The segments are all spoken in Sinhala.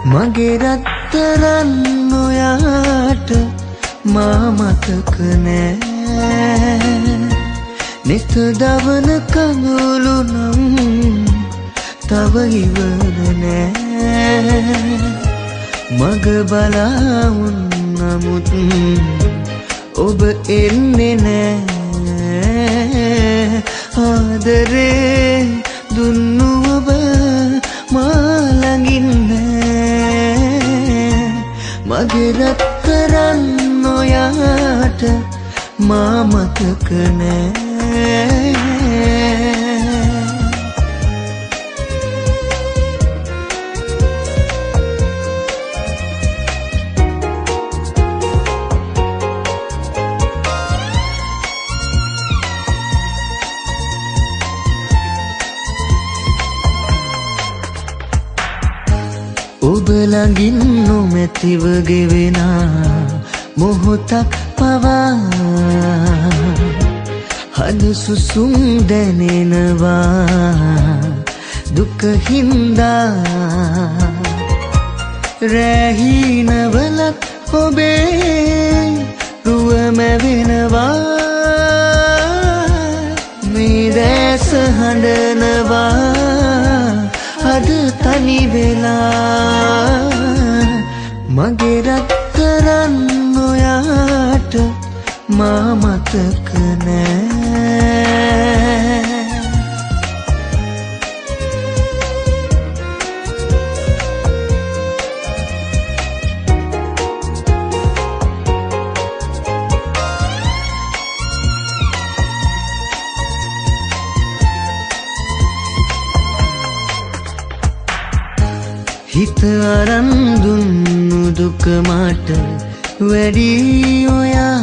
මගේ රත්තරන් ඔයාට මා මතක නෑ නිත දවන කඳුළු නම් තව ඉවර නෑ මග බලා උන් නමුත් ඔබ එන්නේ නෑ ආදරේ දුන්නු ඔබ මා ළඟින් නෑ මගේ රත්තරන් ඔයාට මා මතක නෑ ඔබ ළඟින් නොමැතිව ගෙවෙනා මොහොතක් පවා හද සුසුම් දැනෙනවා දුක හින්දා රැහිනවලක් ඔබේ රුව මැවෙනවා මේ දැස හඬනවා අද තනි වෙලා මගේ රත්තරන් ඔයාට මා මතක නෑ හිත අරන් දුන්නු දුක මට වැඩි ඔයා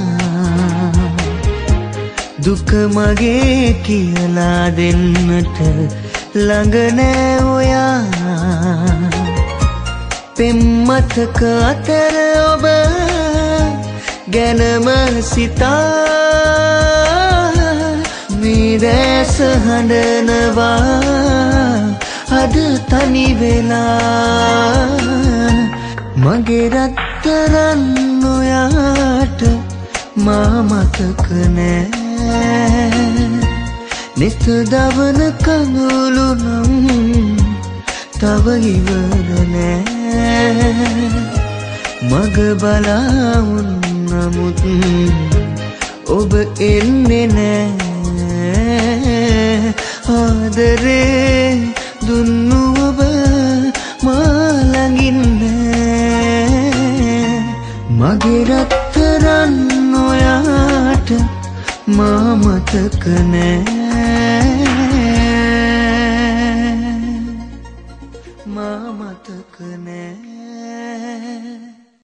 දුක මගේ කියලා දෙන්නට ළඟ නෑ ඔයා පෙම්මතක අතර ඔබ ගැනම සිතා මේ දැස හඬනවා අද තනි වෙලා මගේ රත්තරන් ඔයාට මා මතක නෑ නිත දවන කඳුළු නම් තව ඉවර නෑ මග බලා උන් නමුත් ඔබ එන්නේ නෑ ආදරේ දුන්නු ඔබ මා ළඟින් නෑ මගේ රත්තරන් ඔයාට මා මතක නෑ මා මතක නෑ